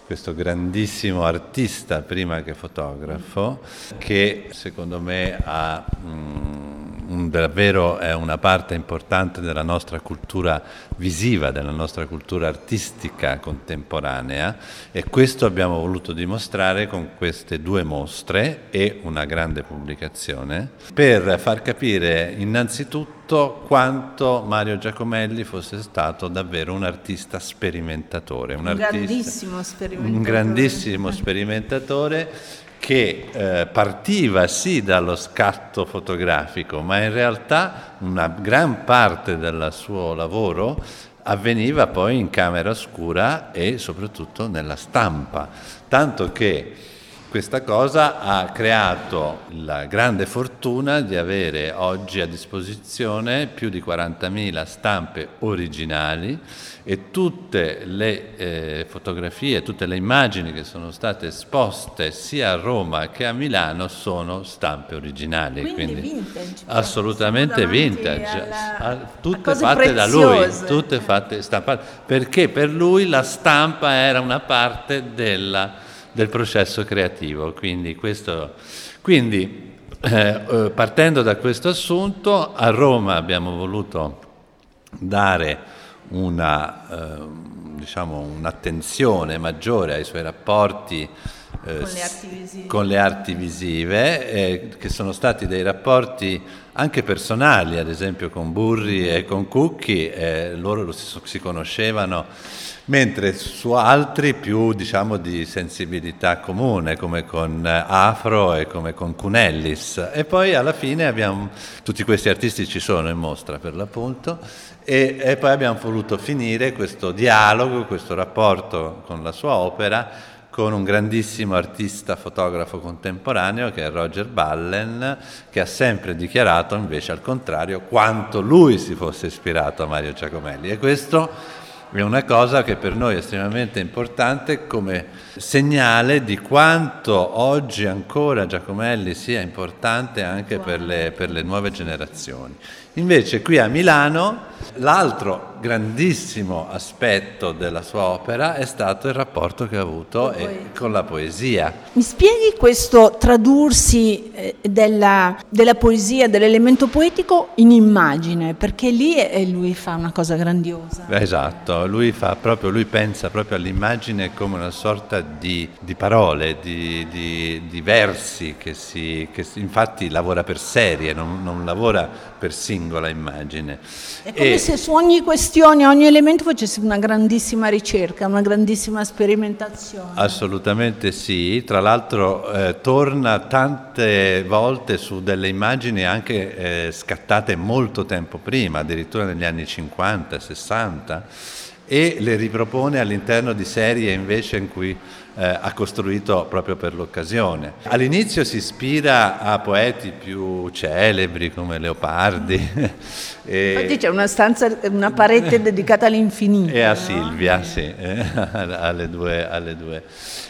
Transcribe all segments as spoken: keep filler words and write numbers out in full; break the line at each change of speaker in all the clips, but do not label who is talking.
questo grandissimo artista prima che fotografo, che secondo me ha mm, un, davvero è una parte importante della nostra cultura visiva, della nostra cultura artistica contemporanea, e questo abbiamo voluto dimostrare con queste due mostre e una grande pubblicazione, per far capire innanzitutto quanto Mario Giacomelli fosse stato davvero un artista sperimentatore, un,
un
artista,
grandissimo sperimentatore,
un grandissimo sperimentatore che eh, partiva sì dallo scatto fotografico, ma in realtà una gran parte del suo lavoro avveniva poi in camera oscura e soprattutto nella stampa, tanto che questa cosa ha creato la grande fortuna di avere oggi a disposizione più di quarantamila stampe originali, e tutte le eh, fotografie, tutte le immagini che sono state esposte sia a Roma che a Milano sono stampe originali.
Quindi,
quindi
vintage.
assolutamente vintage,
alla,
tutte fatte
preziose.
da lui, tutte fatte stampate, perché per lui la stampa era una parte della del processo creativo, quindi, questo, quindi eh, partendo da questo assunto, a Roma abbiamo voluto dare una, eh, diciamo, un'attenzione maggiore ai suoi rapporti eh,
con, le arti visive.
con le arti visive, eh, che sono stati dei rapporti anche personali, ad esempio con Burri e con Cucchi, eh, loro si, si conoscevano, mentre su altri più, diciamo, di sensibilità comune, come con Afro e come con Cunellis. E poi alla fine abbiamo, tutti questi artisti ci sono in mostra per l'appunto, e, e poi abbiamo voluto finire questo dialogo, questo rapporto con la sua opera, con un grandissimo artista fotografo contemporaneo che è Roger Ballen, che ha sempre dichiarato invece al contrario quanto lui si fosse ispirato a Mario Giacomelli, e questo è una cosa che per noi è estremamente importante come segnale di quanto oggi ancora Giacomelli sia importante anche per le, per le nuove generazioni. Invece qui a Milano l'altro grandissimo aspetto della sua opera è stato il rapporto che ha avuto eh, con la poesia.
Mi spieghi questo tradursi eh, della, della poesia, dell'elemento poetico in immagine, perché lì eh, lui fa una cosa grandiosa.
Esatto, lui fa proprio, lui pensa proprio all'immagine come una sorta di, di parole, di, di, di versi che si, che si, infatti lavora per serie, non, non lavora per singola immagine.
È come e, se su ogni questione, ogni elemento facesse una grandissima ricerca, una grandissima sperimentazione.
Assolutamente sì, tra l'altro eh, torna tante volte su delle immagini anche eh, scattate molto tempo prima, addirittura negli anni cinquanta, sessanta, e le ripropone all'interno di serie invece in cui eh, ha costruito proprio per l'occasione. All'inizio si ispira a poeti più celebri come Leopardi. e,
Infatti c'è una stanza, una parete dedicata all'infinito.
E a
no?
Silvia, sì, eh, alle due. Alle due.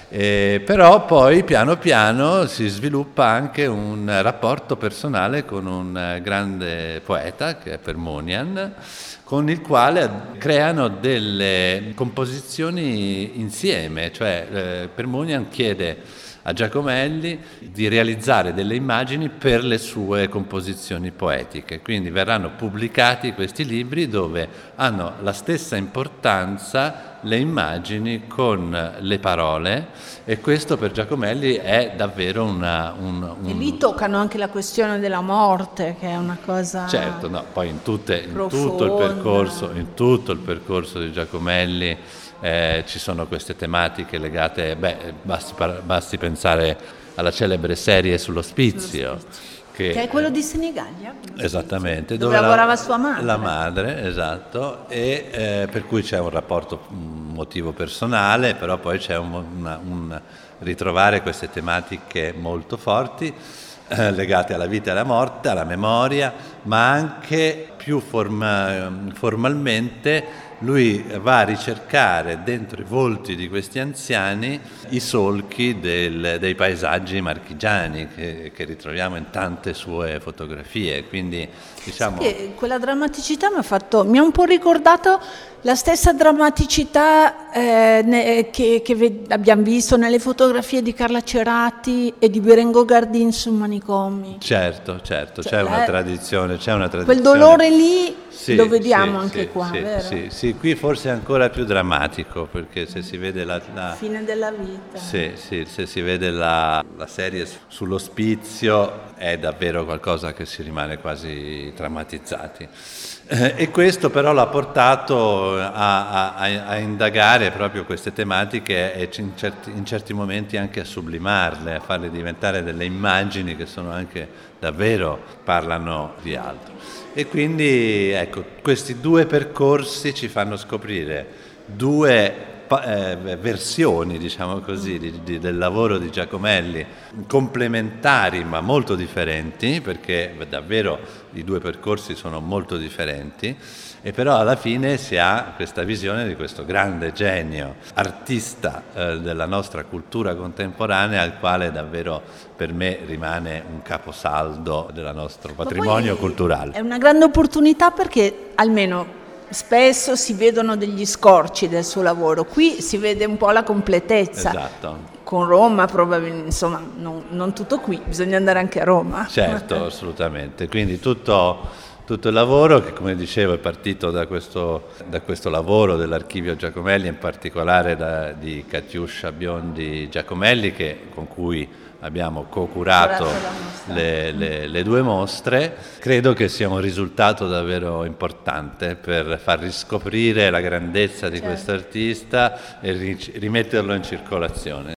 Eh, però poi piano piano si sviluppa anche un rapporto personale con un grande poeta che è Permonian, con il quale creano delle composizioni insieme, cioè eh, Permonian chiede a Giacomelli di realizzare delle immagini per le sue composizioni poetiche, quindi verranno pubblicati questi libri dove hanno la stessa importanza le immagini con le parole, e questo per Giacomelli è davvero una... Un, un...
E lì toccano anche la questione della morte, che è una cosa...
Certo, no, poi in, tutte, in tutto il percorso, in tutto il percorso di Giacomelli eh, ci sono queste tematiche legate, beh, basti, basti pensare alla celebre serie sull'ospizio, Che,
che è quello di Senigallia?
Esattamente.
Dove,
dove
lavorava
la,
sua madre.
La madre, esatto, e eh, per cui c'è un rapporto, un motivo personale, però poi c'è un, una, un ritrovare queste tematiche molto forti, eh, legate alla vita e alla morte, alla memoria, ma anche più forma, formalmente lui va a ricercare dentro i volti di questi anziani i solchi del, dei paesaggi marchigiani che, che ritroviamo in tante sue fotografie, quindi diciamo...
Sì, quella drammaticità mi ha fatto, mi ha un po' ricordato La stessa drammaticità eh, ne, che, che ve- abbiamo visto nelle fotografie di Carla Cerati e di Berengo Gardin su Manicomi.
Certo, certo,
Cioè,
c'è una
eh,
tradizione, c'è una tradizione.
Quel dolore lì
Sì,
lo vediamo
sì,
anche
sì,
qua,
sì,
vero?
sì, sì, qui forse è ancora più drammatico, perché se si vede la... la...
Fine della vita.
Sì, sì, se si vede la, la serie sull'ospizio è davvero qualcosa che si rimane quasi traumatizzati. Eh, e questo però l'ha portato a, a, a indagare proprio queste tematiche e in certi, in certi momenti anche a sublimarle, a farle diventare delle immagini che sono anche davvero, parlano di altro. E quindi ecco, questi due percorsi ci fanno scoprire due Eh, versioni, diciamo così, di, di, del lavoro di Giacomelli, complementari ma molto differenti, perché davvero i due percorsi sono molto differenti, e però alla fine si ha questa visione di questo grande genio, artista eh, della nostra cultura contemporanea, al quale davvero per me rimane un caposaldo del nostro patrimonio culturale.
È una grande opportunità perché almeno spesso si vedono degli scorci del suo lavoro, qui si vede un po' la completezza.
Esatto.
Con Roma probabilmente, insomma, non, non tutto qui, bisogna andare anche a Roma.
Certo, assolutamente. Quindi tutto, tutto il lavoro che, come dicevo, è partito da questo, da questo lavoro dell'Archivio Giacomelli, in particolare da, di Katiuscia Biondi Giacomelli, che, con cui abbiamo co-curato le, le, le due mostre, credo che sia un risultato davvero importante per far riscoprire la grandezza di certo. questo artista e rimetterlo in circolazione.